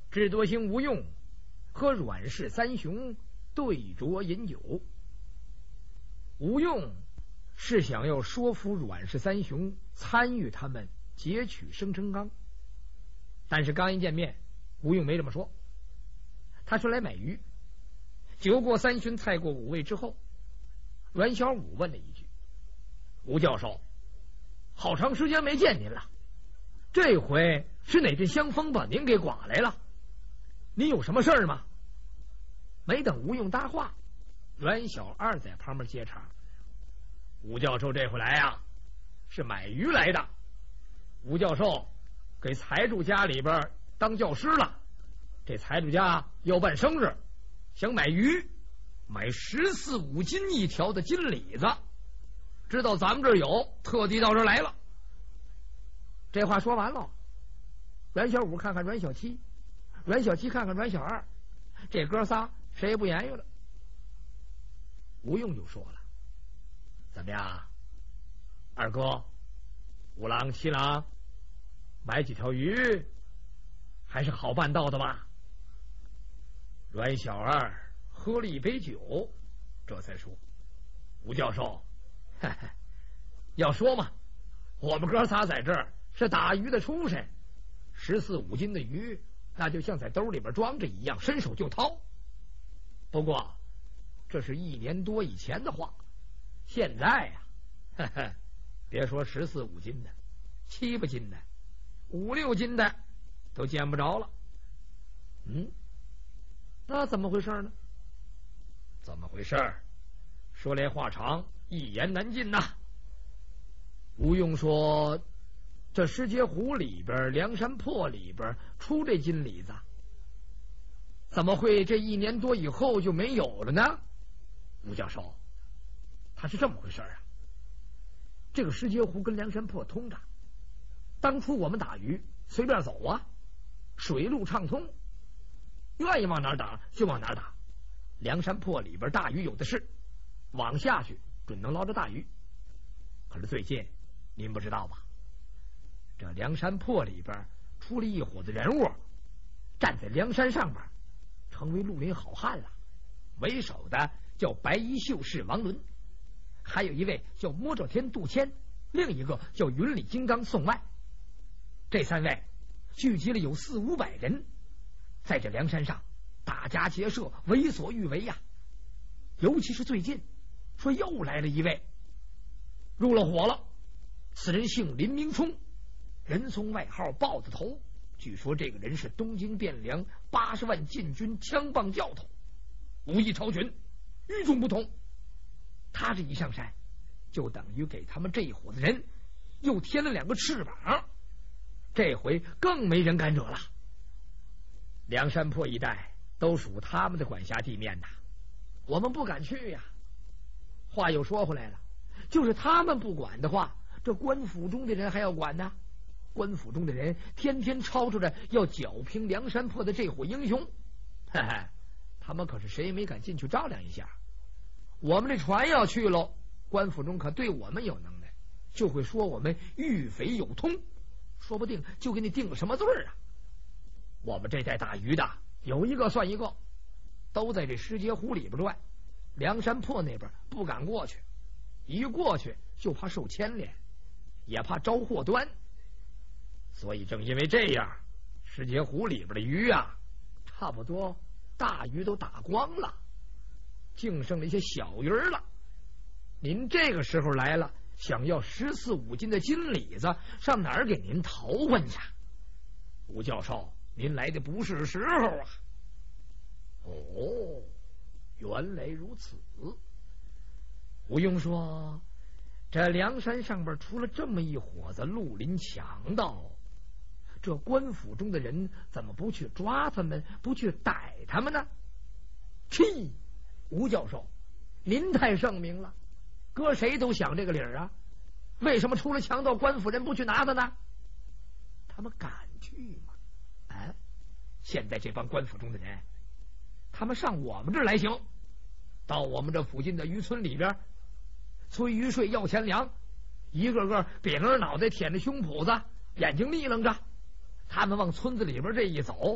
智多星吴用和阮氏三雄对酌饮酒。吴用是想要说服阮氏三雄参与他们劫取生辰纲，但是刚一见面，吴用没这么说。他说来买鱼。酒过三巡，菜过五味之后，阮小五问了一句：“吴教授，好长时间没见您了，这回是哪阵香风把您给刮来了？您有什么事儿吗？”没等吴用搭话，阮小二在旁边接茬：“吴教授这回来呀，是买鱼来的。吴教授给财主家里边当教师了，这财主家要办生日，想买鱼，买14、5斤一条的金鲤子，知道咱们这儿有，特地到这儿来了。”这话说完了，阮小五看看阮小七，阮小七看看阮小二，这哥仨谁也不言语了。吴用就说了：“怎么样，二哥、五郎、七郎，买几条鱼还是好办到的吧？”阮小二喝了一杯酒，这才说：“吴教授，要说嘛，我们哥仨在这儿是打鱼的出身，14、5斤的鱼，那就像在兜里边装着一样，伸手就掏。不过这是1年多以前的话，现在呀，别说14、5斤的，7、8斤的，5、6斤的都见不着了。那怎么回事呢？怎么回事？说来话长，一言难尽呐。吴用说：“这石碣湖里边、梁山泊里边出这金鲤子，怎么会这1年多以后就没有了呢？”吴教授，他是这么回事啊。这个石碣湖跟梁山泊通着，当初我们打鱼随便走啊，水路畅通，愿意往哪打就往哪打。梁山泊里边大鱼有的是，往下去准能捞着大鱼。可是最近您不知道吧，这梁山泊里边出了一伙子人物，站在梁山上边，成为绿林好汉了。为首的叫白衣秀士王伦，还有一位叫摸着天杜迁，另一个叫云里金刚宋外。这3位聚集了有400、500人，在这梁山上打家劫舍，为所欲为呀。尤其是最近说又来了一位，入了伙了。此人姓林明冲，人送外号豹子头。据说这个人是东京汴梁80万禁军枪棒教头，武艺超群，与众不同。他这一上山，就等于给他们这一伙子人又添了2个翅膀，这回更没人敢惹了。梁山泊一带都属他们的管辖地面呐，我们不敢去呀。话又说回来了，就是他们不管的话，这官府中的人还要管呢。官府中的人天天吵吵着要剿平梁山泊的这伙英雄，他们可是谁也没敢进去照亮一下。我们这船要去喽，官府中可对我们有能耐，就会说我们御匪有通，说不定就给你定个什么罪啊。我们这带打鱼的有一个算一个，都在这石碣湖里边转，梁山泊那边不敢过去，一过去就怕受牵连，也怕招祸端。所以正因为这样，石碣湖里边的鱼啊，差不多大鱼都打光了，净剩了一些小鱼了。您这个时候来了，想要14、5斤的金鲤子，上哪儿给您淘换去？吴教授，您来的不是时候啊。哦，原来如此。吴用说：“这梁山上边出了这么一伙子绿林强盗，这官府中的人怎么不去抓他们，不去逮他们呢？”气，吴教授，您太圣明了，搁谁都想这个理儿啊。为什么出了强盗，官府人不去拿他呢？他们敢去吗？现在这帮官府中的人，他们上我们这儿来行，到我们这附近的渔村里边催渔税要钱粮，一个个瘪着脑袋，舔着胸脯子，眼睛立楞着。他们往村子里边这一走，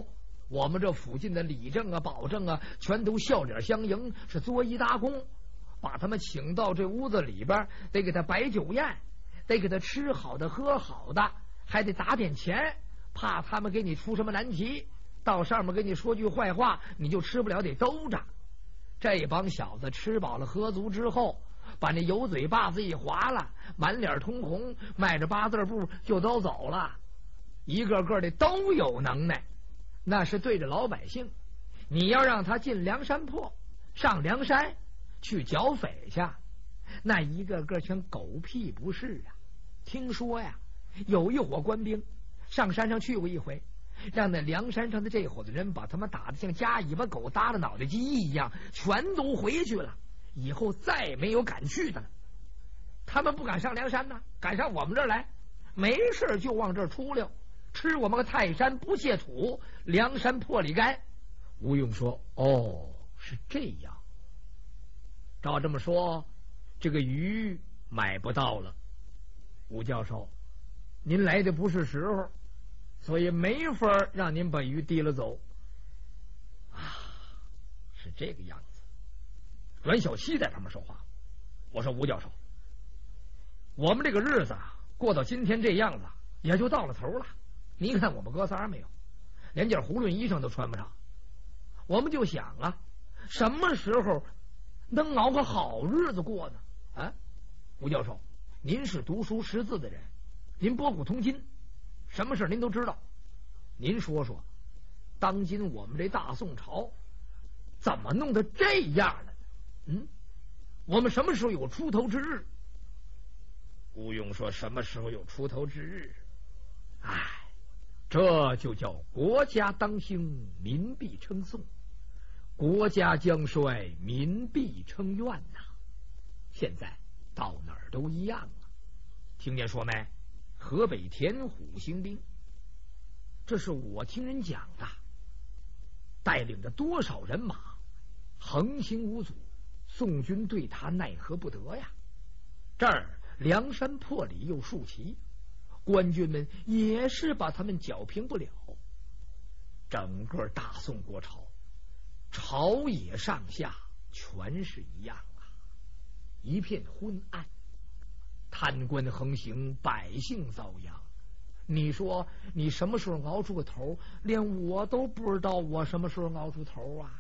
我们这附近的李正啊、保正啊，全都笑脸相迎，是作揖搭躬，把他们请到这屋子里边，得给他摆酒宴，得给他吃好的喝好的，还得打点钱，怕他们给你出什么难题，到上面给你说句坏话，你就吃不了，得兜着。这帮小子吃饱了喝足之后，把那油嘴巴子一划了，满脸通红，迈着八字步就都走了，一个个的都有能耐。那是对着老百姓，你要让他进梁山泊，上梁山去剿匪去，那一个个全狗屁不是啊！听说呀，有一伙官兵上山上去过一回，让那梁山上的这伙子人把他们打得像夹尾巴狗搭了脑袋鸡一样，全都回去了，以后再也没有敢去的了。他们不敢上梁山呢，敢上我们这儿来，没事就往这儿出溜，吃我们个泰山不卸土，梁山破里干。吴用说：“哦，是这样。照这么说，这个鱼买不到了。吴教授，您来的不是时候，所以没法让您把鱼提了走。啊，是这个样子。”阮小七在旁边说话：“我说吴教授，我们这个日子过到今天这样子，也就到了头了。你看我们哥仨没有，连件胡润衣裳都穿不上。我们就想啊，什么时候能熬个好日子过呢？啊，吴教授，您是读书识字的人，您博古通今，什么事您都知道。您说说，当今我们这大宋朝怎么弄得这样了？我们什么时候有出头之日？”吴用说：“什么时候有出头之日？哎，这就叫国家当兴，民必称颂；国家将衰，民必称怨呐。现在到哪儿都一样了。听见说没？河北田虎兴兵，这是我听人讲的，带领着多少人马，横行无阻，宋军对他奈何不得呀。这儿梁山泊里又竖旗，官军们也是把他们剿平不了。整个大宋国朝，朝野上下全是一样啊，一片昏暗，贪官横行，百姓遭殃。你说你什么时候熬出个头？连我都不知道我什么时候熬出头啊！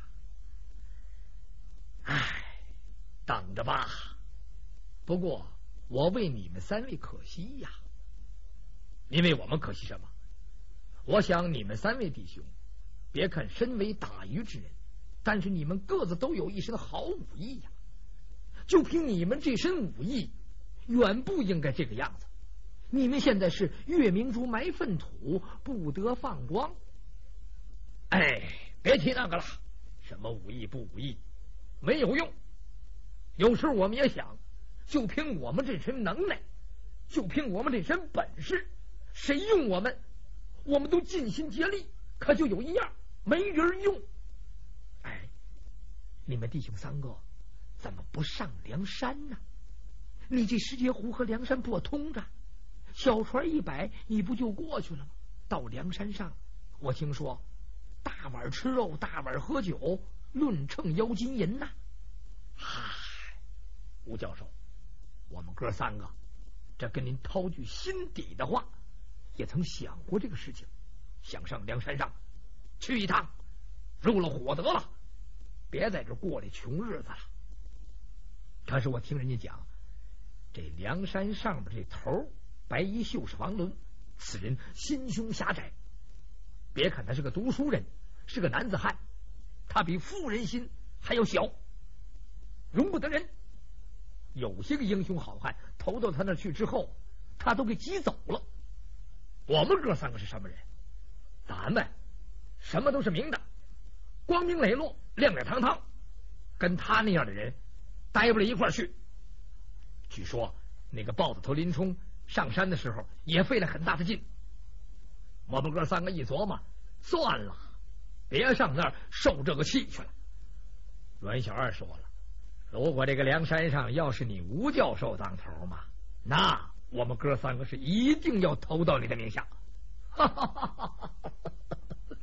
唉，等着吧。不过我为你们三位可惜呀。因为我们可惜什么？我想你们三位弟兄，别看身为打鱼之人，但是你们各自都有一身好武艺呀。就凭你们这身武艺，远不应该这个样子。你们现在是月明珠埋粪土，不得放光。哎，别提那个了，什么武艺不武艺，没有用。有时我们也想，就凭我们这身能耐，就凭我们这身本事，谁用我们，我们都尽心竭力。可就有一样，没人用。哎，你们弟兄三个怎么不上梁山呢？你这石碣湖和梁山泊通着，小船一摆，你不就过去了吗？到梁山上，我听说大碗吃肉，大碗喝酒，论秤邀金银呐。嗨，吴教授，我们哥三个这跟您掏句心底的话，也曾想过这个事情，想上梁山上去一趟，入了伙得了，别在这过这穷日子了。可是我听人家讲，这梁山上边这头白衣秀士王伦，此人心胸狭窄。别看他是个读书人，是个男子汉，他比妇人心还要小，容不得人。有些个英雄好汉投到他那去之后，他都给挤走了。我们哥三个是什么人？咱们什么都是明的，光明磊落，亮亮堂堂，跟他那样的人待不了一块儿去。据说那个豹子头林冲上山的时候也费了很大的劲。我们哥三个一琢磨，算了，别上那儿受这个气去了。阮小二说了，如果这个梁山上要是你吴教授当头嘛，那我们哥三个是一定要投到你的名下。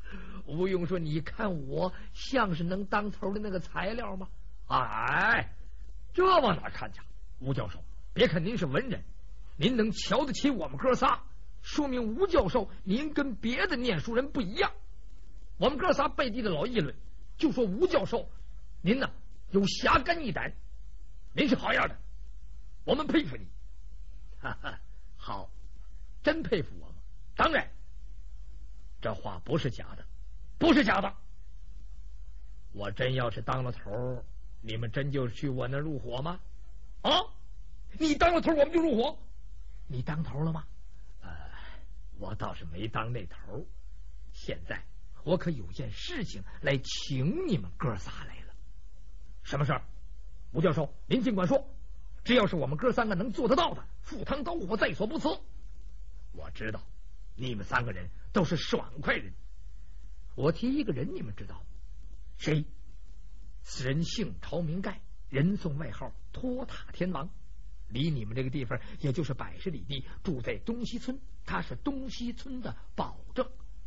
吴用说：“你看我像是能当头的那个材料吗？”哎，这往哪看去？吴教授，别看您是文人，您能瞧得起我们哥仨，说明吴教授您跟别的念书人不一样。我们哥仨背地的老议论，就说吴教授您呢有侠肝义胆，您是好样的，我们佩服你。哈哈，好，真佩服我吗？当然，这话不是假的，不是假的。我真要是当了头，你们真就去我那入伙吗？啊，你当了头，我们就入伙。你当头了吗？我倒是没当那头。现在我可有件事情来请你们哥仨来了。什么事儿？吴教授，您尽管说，只要是我们哥三个能做得到的，赴汤蹈火在所不辞。我知道你们三个人都是爽快人，我提一个人，你们知道吗？谁？此人姓曹名盖，人送外号托塔天王，离你们这个地方也就是100里地，住在东西村，他是东西村的保证。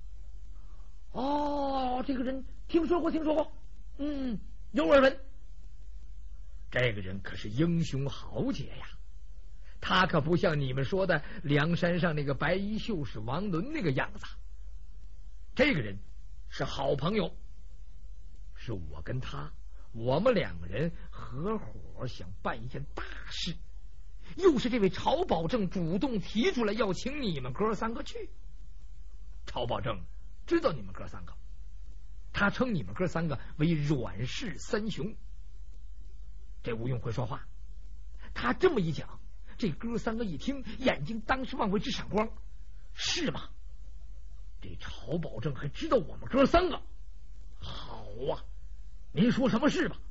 哦，这个人听说过，有耳闻。这个人可是英雄豪杰呀，他可不像你们说的梁山上那个白衣秀士王伦那个样子。这个人是好朋友，是我跟他，我们2个人合伙想办一件大事，又是这位曹保正主动提出来要请你们哥3个去。曹保正知道你们哥3个，他称你们哥3个为阮氏三雄。这吴用会说话，他这么一讲，这哥3个一听，眼睛当时往为之闪光。是吗？这曹保正还知道我们哥3个？好啊，您说什么事吧？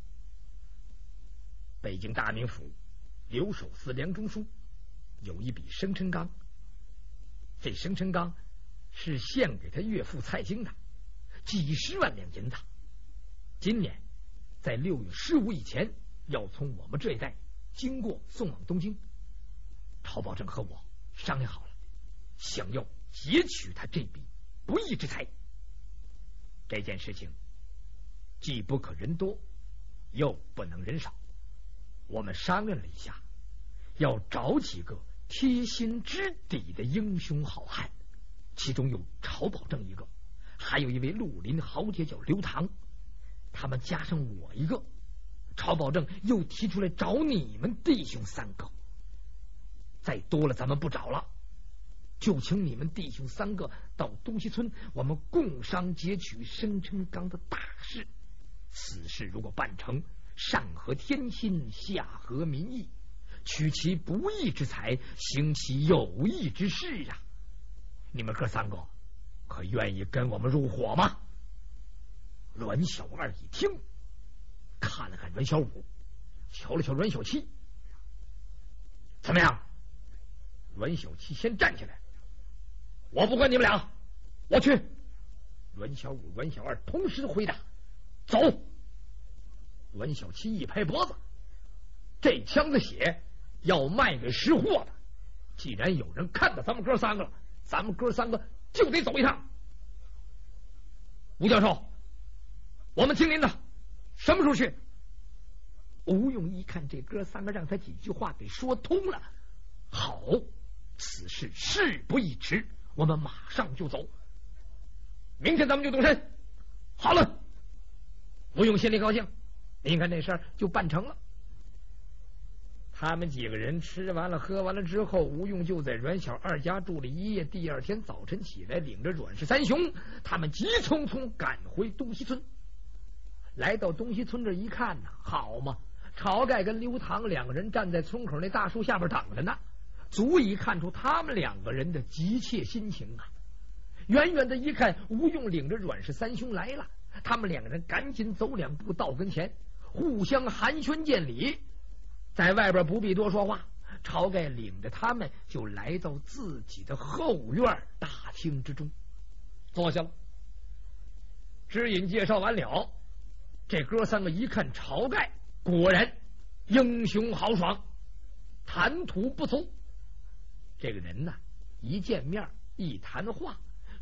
北京大名府留守司梁中书有一笔生辰纲，这生辰纲是献给他岳父蔡京的，几10万两银子。今年在6月15以前要从我们这一带经过送往东京。曹保正和我商量好了，想要劫取他这笔不义之财。这件事情既不可人多，又不能人少。我们商量了一下，要找几个贴心知底的英雄好汉，其中有曹保正一个，还有一位绿林豪杰叫刘唐，他们加上我一个，曹保正又提出来找你们弟兄3个。再多了咱们不找了，就请你们弟兄3个到东西村，我们共商劫取生辰纲的大事。此事如果办成，上合天心，下合民意，取其不义之财，行其有义之事啊！你们哥3个可愿意跟我们入伙吗？阮小二一听，看了看阮小五，瞧了瞧阮小七，怎么样？阮小七先站起来，我不管你们俩，我去。阮小五、阮小二同时回答，走。阮小七一拍脖子，这腔子血要卖给识货的，既然有人看到咱们哥3个了，咱们哥3个就得走一趟。吴教授，我们听您的，什么时候去？吴用一看这哥3个让他几句话给说通了，好，此事事不宜迟，我们马上就走，明天咱们就动身。好了，吴用心里高兴，您看这事儿就办成了。他们几个人吃完了喝完了之后，吴用就在阮小二家住了一夜。第二天早晨起来，领着阮氏三雄，他们急匆匆赶回东西村。来到东西村这一看呢，好嘛，晁盖跟刘唐2个人站在村口那大树下边等着呢，足以看出他们2个人的急切心情啊。远远的一看，吴用领着阮氏三兄来了，他们2个人赶紧走2步到跟前，互相寒暄见礼。在外边不必多说话，晁盖领着他们就来到自己的后院大厅之中，坐下了。知饮介绍完了，这哥3个一看晁盖，果然英雄豪爽，谈吐不俗。这个人呢，一见面一谈话，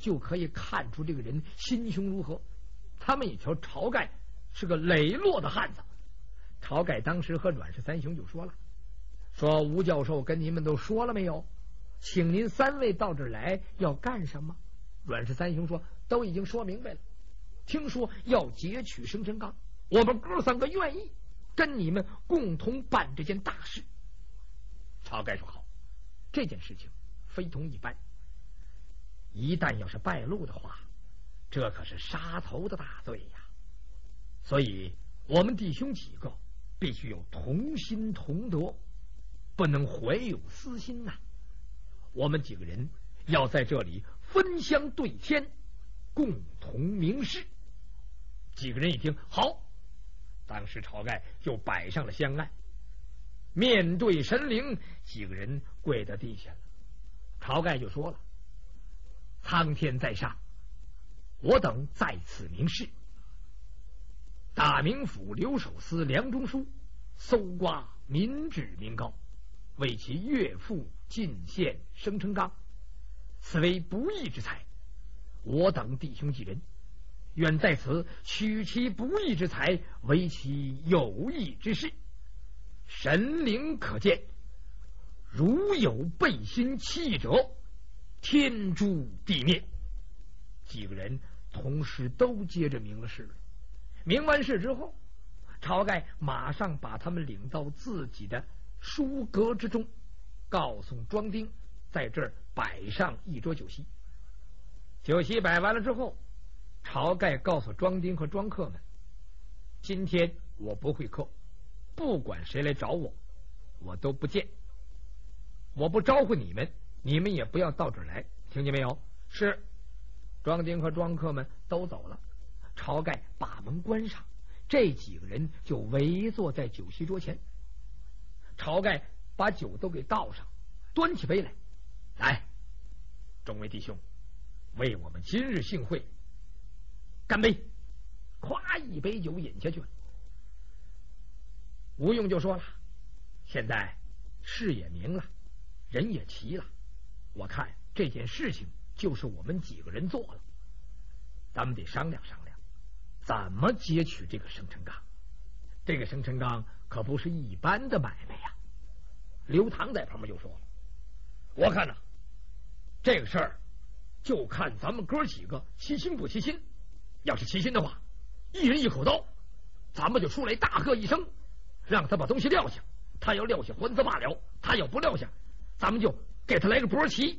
就可以看出这个人心胸如何。他们一瞧晁盖是个磊落的汉子，晁盖当时和阮氏三兄就说了，说吴教授跟你们都说了没有，请您三位到这儿来要干什么？阮氏三兄说都已经说明白了，听说要劫取生辰纲，我们哥三个愿意跟你们共同办这件大事。晁盖说好，这件事情非同一般，一旦要是败露的话，这可是杀头的大罪呀！所以我们弟兄几个必须有同心同德，不能怀有私心呐。我们几个人要在这里分香对天，共同明示。几个人一听好，当时晁盖就摆上了香案，面对神灵，几个人跪在地下了。晁盖就说了，苍天在上，我等在此明示，大名府留守司梁中书搜刮民脂民膏，为其岳父进献生辰纲，此为不义之财，我等弟兄几人愿在此取其不义之财，为其有义之事。神灵可见，如有背心弃者，天诛地灭。几个人同时都接着明了事了。明完事之后，晁盖马上把他们领到自己的书阁之中，告诉庄丁在这儿摆上一桌酒席。酒席摆完了之后，晁盖告诉庄丁和庄客们，今天我不会客，不管谁来找我，我都不见，我不招呼你们，你们也不要到这儿来，听见没有？是。庄丁和庄客们都走了，晁盖把门关上，这几个人就围坐在酒席桌前。晁盖把酒都给倒上，端起杯来，来，众位弟兄，为我们今日幸会干杯！咵，一杯酒饮下去了。吴用就说了，现在事也明了，人也齐了，我看这件事情就是我们几个人做了，咱们得商量商量，怎么劫取这个生辰纲。这个生辰纲可不是一般的买卖呀。刘唐在旁边就说了，我看呢，这个事儿就看咱们哥几个齐心不齐心。要是齐心的话，一人一口刀，咱们就出来大喝一声，让他把东西撂下，他要撂下还则罢了，他要不撂下，咱们就给他来个搏棋。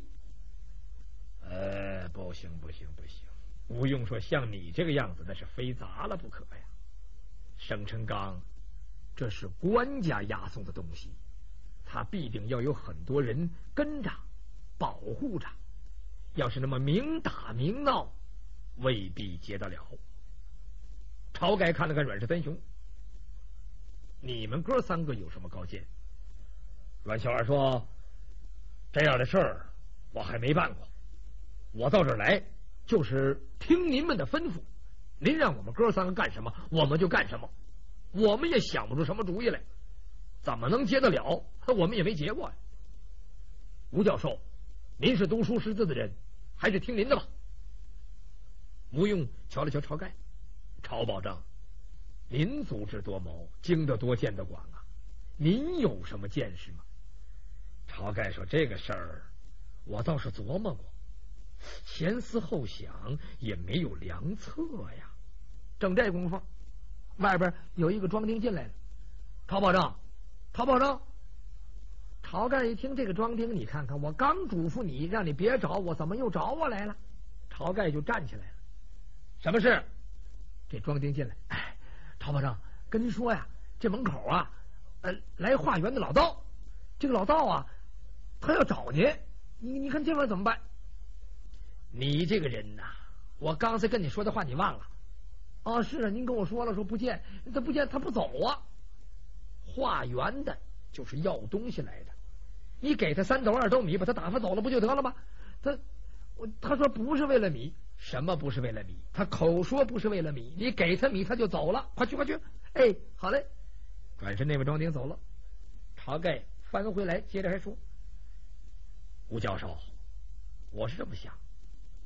不行不行不行！吴用说，像你这个样子，那是非砸了不可呀。生辰纲这是官家押送的东西，他必定要有很多人跟着保护着，要是那么明打明闹，未必劫得了。晁盖看了看阮氏三兄，你们哥三个有什么高见？阮小二说，这样的事儿我还没办过，我到这儿来就是听您们的吩咐，您让我们哥三个干什么我们就干什么，我们也想不出什么主意来，怎么能结得了？我们也没结过呀。吴教授，您是读书识字的人，还是听您的吧。吴用瞧了瞧晁盖，晁保正，您足智多谋，经得多见得广啊，您有什么见识吗？晁盖说，这个事儿我倒是琢磨过，前思后想也没有良策呀。正这功夫，外边有一个庄丁进来了。晁保正，晁保正。晁盖一听这个庄丁，你看看，我刚嘱咐你让你别找我，怎么又找我来了？晁盖就站起来了。什么事？这庄丁进来，哎，晁保正，跟您说呀，这门口啊，来化缘的老道，这个老道啊，他要找您，你看这玩意怎么办？你这个人呐，我刚才跟你说的话你忘了？啊，是啊，您跟我说了，说不见，他不见，他不走啊。化缘的就是要东西来的，你给他3斗2斗米，把他打发走了不就得了吗？他说不是为了米。什么不是为了米？他口说不是为了米，你给他米他就走了，快去快去！哎，好嘞。转身那位庄丁走了，晁盖翻回来接着还说，吴教授，我是这么想，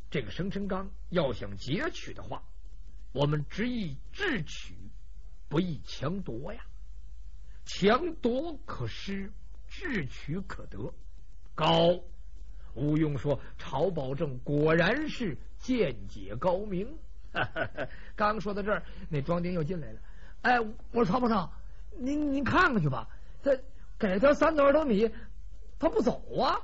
这个生辰纲要想截取的话，我们只宜智取，不宜强夺呀。强夺可失，智取可得。高，吴用说曹保正果然是见解高明。刚说到这儿，那庄丁又进来了。哎，我说曹保正，您看看去吧，他给他3斗2斗米，他不走啊。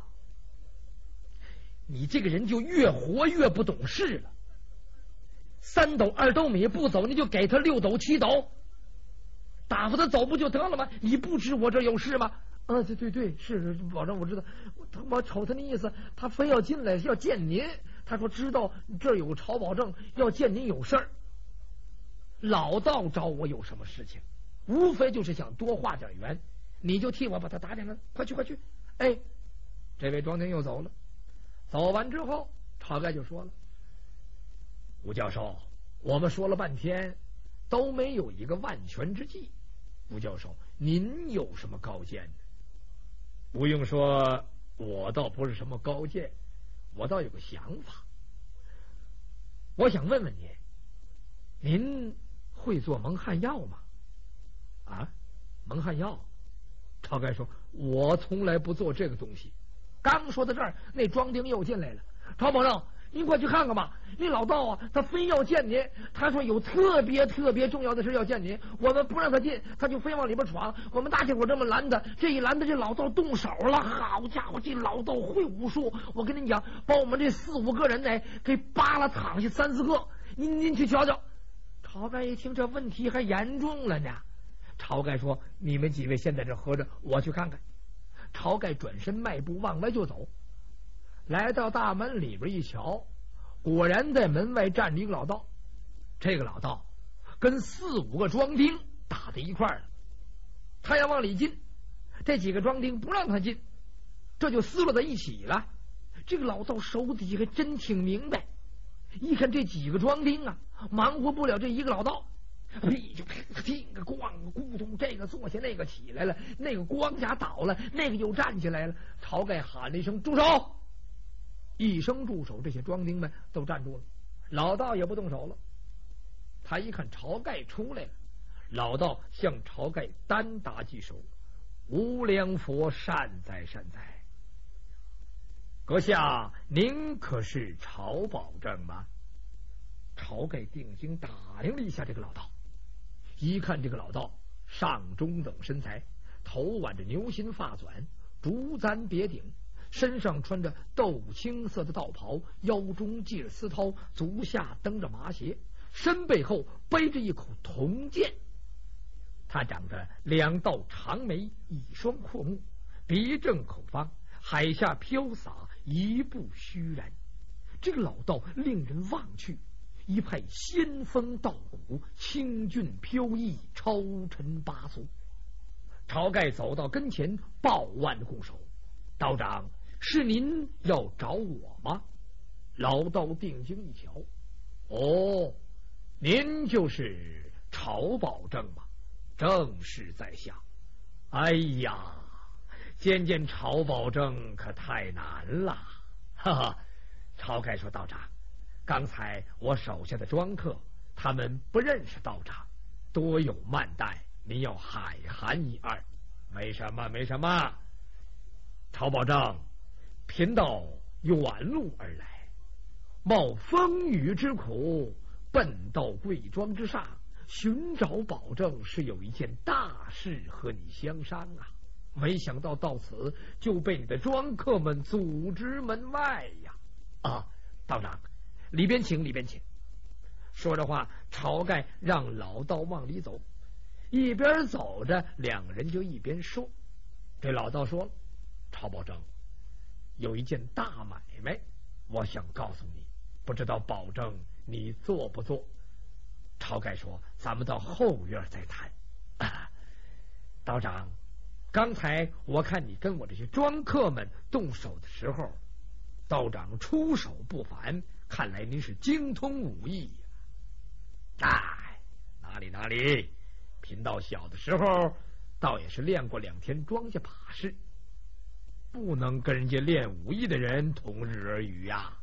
你这个人就越活越不懂事了。3斗2斗米不走，你就给他6斗7斗，打发他走不就得了吗？你不知我这有事吗？对，是保证我知道。我瞅他那意思，他非要进来要见您。他说知道这儿有曹保正要见您有事儿。老道找我有什么事情？无非就是想多画点缘，你就替我把他打点了。快去！哎，这位庄丁又走了。走完之后，晁盖就说了：“吴教授，我们说了半天，都没有一个万全之计。吴教授，您有什么高见呢？”吴用说：“我倒不是什么高见，我倒有个想法。我想问问您会做蒙汗药吗？”啊，蒙汗药？晁盖说：“我从来不做这个东西。”刚说到这儿，那庄丁又进来了。曹保正，您快去看看吧。那老道啊，他非要见您，他说有特别重要的事要见您，我们不让他进，他就非往里边闯。我们大家伙这么拦他，这一拦他，这老道动手了。好家伙，这老道会武术，我跟您讲，把我们这4、5个人呢给扒拉躺下3、4个。您去瞧瞧。晁盖一听，这问题还严重了呢。晁盖说：“你们几位先在这合着，我去看看。”晁盖转身迈步往外就走，来到大门里边一瞧，果然在门外站着一个老道。这个老道跟4、5个庄丁打在一块儿了，他要往里进，这几个庄丁不让他进，这就撕落在一起了。这个老道手底还真挺明白，一看这几个庄丁啊，忙活不了这一个老道。屁就听个咣咕咚，这个坐下，那个起来了，那个光甲倒了，那个又站起来了。晁盖喊了一声：“住手！”一声住手，这些庄丁们都站住了，老道也不动手了。他一看晁盖出来了，老道向晁盖单打几手：“无量佛善哉！阁下您可是曹保正吗？”晁盖定睛打量了一下这个老道，一看这个老道上中等身材，头挽着牛心发卷，竹簪别顶，身上穿着豆青色的道袍，腰中系着丝绦，足下蹬着麻鞋，身背后背着一口铜剑。他长着2道长眉，一双阔目，鼻正口方，海下飘洒，一步虚然。这个老道令人望去，一派仙风道骨，清俊飘逸，超尘拔俗。晁盖走到跟前，抱腕拱手：“道长，是您要找我吗？”老道定睛一瞧：“哦，您就是曹保正吗？正是在下。哎呀，见曹保正可太难了。”哈哈，晁盖说：“道长，刚才我手下的庄客，他们不认识道长，多有慢待，您要海涵一二。”“没什么。曹保正贫道远路而来，冒风雨之苦，奔到贵庄之上，寻找保正，是有一件大事和你相商啊。没想到到此就被你的庄客们阻之门外呀！”“啊，道长，里边请。”说着话，晁盖让老道往里走，一边走着，两人就一边说。这老道说：“曹保正，有一件大买卖，我想告诉你，不知道保证你做不做？”晁盖说：“咱们到后院再谈。”“道长，刚才我看你跟我这些庄客们动手的时候，道长出手不凡，看来您是精通武艺呀。”“哎，哪里，贫道小的时候倒也是练过2天庄稼把式，不能跟人家练武艺的人同日而语呀。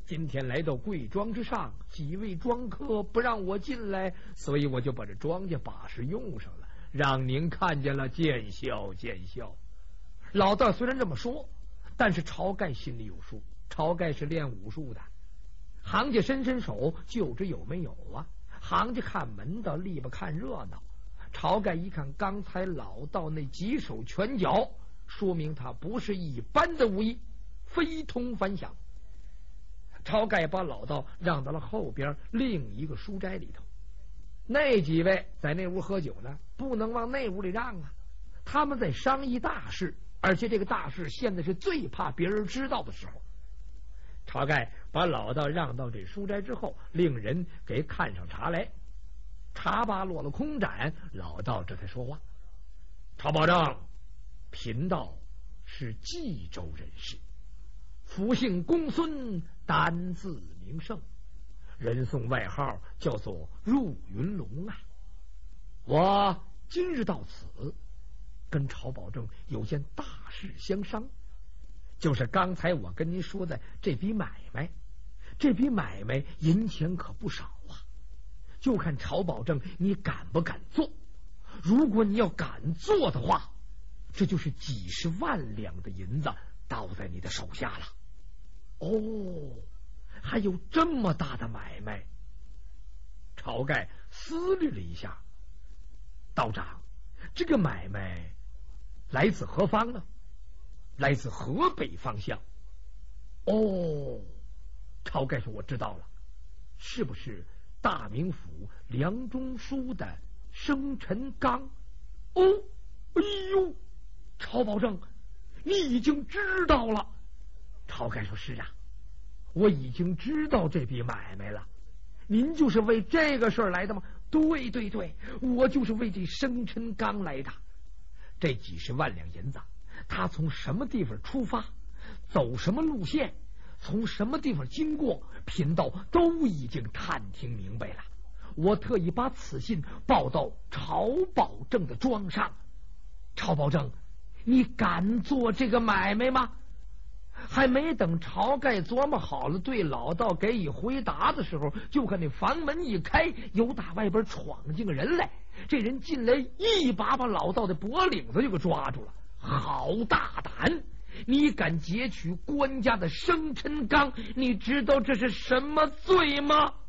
今天来到贵庄之上，几位庄客不让我进来，所以我就把这庄稼把式用上了，让您看见了，见笑见笑。老道虽然这么说，但是晁盖心里有数。晁盖是练武术的，行家伸手就知有没有啊。行家看门道，力不看热闹。晁盖一看刚才老道那几手拳脚，说明他不是一般的武艺，非同凡响。晁盖把老道让到了后边另一个书斋里头，那几位在那屋喝酒呢，不能往那屋里让啊。他们在商议大事，而且这个大事现在是最怕别人知道的时候。晁盖把老道让到这书斋之后，令人给看上茶来。茶吧落了空盏，老道这才说话：“晁保正，贫道是冀州人士，福姓公孙，单字名胜，人送外号叫做入云龙啊。我今日到此，跟晁保正有件大事相商，就是刚才我跟您说的这笔买卖。这笔买卖银钱可不少啊，就看晁保正你敢不敢做。如果你要敢做的话，这就是几十万两的银子倒在你的手下了。”哦，还有这么大的买卖？晁盖思虑了一下，道长，这个买卖来自何方呢？来自河北方向。哦，晁盖说我知道了，是不是大名府梁中书的生辰纲？哦，哎呦，晁保正，你已经知道了。晁盖说是啊，我已经知道这笔买卖了。您就是为这个事儿来的吗？对对对，我就是为这生辰纲来的。这几十万两银子，他从什么地方出发，走什么路线，从什么地方经过，贫道都已经探听明白了。我特意把此信报到晁保正的庄上。晁保正，你敢做这个买卖吗？还没等晁盖琢磨好了对老道给予回答的时候，就看那房门一开，由打外边闯进个人来。这人进来一把把老道的脖领子就给抓住了。好大胆，你敢劫取官家的生辰纲，你知道这是什么罪吗？